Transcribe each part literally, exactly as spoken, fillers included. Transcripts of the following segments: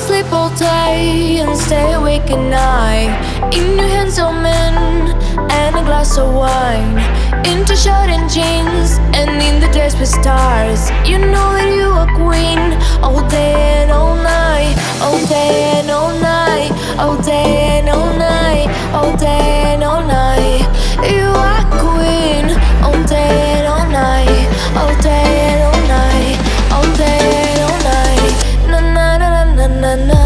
sleep all day and stay awake at night. In your hands, all men and a glass of wine. Into shirt and jeans and in the dress with stars. You know that you are queen all day and all night, all day and all night, all day and all night, all day and all night. You are queen all day and all night, all day and all night, all day and all night. Na na na na na na.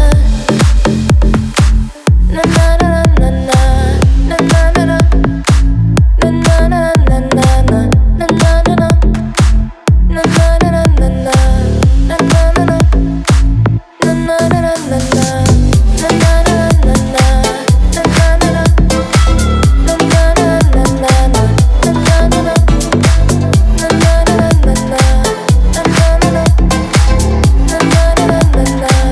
Na na na na na. Na na na na. Na na na na na na. Na na na na. Na na na na na na. Na na na na. Na na na na na na. Na na na na na. Na na na na. Na na na na na na. Na na na na. Na na na na na. Na na na na. Na na na na na. Na na na na.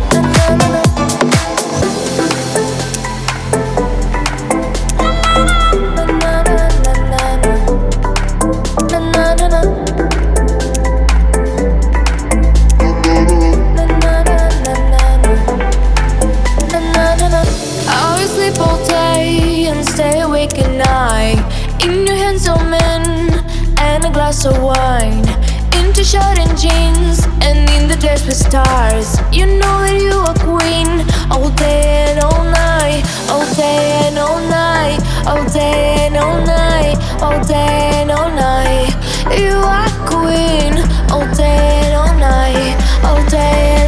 I always sleep all day and stay awake at night. In your hands, all men and a glass of wine. Into shirt and jeans and in the dress with stars. You know that you are queen all day and all night, all day and all night, all day and all night, all day and all night. You are queen all day and all night, all day.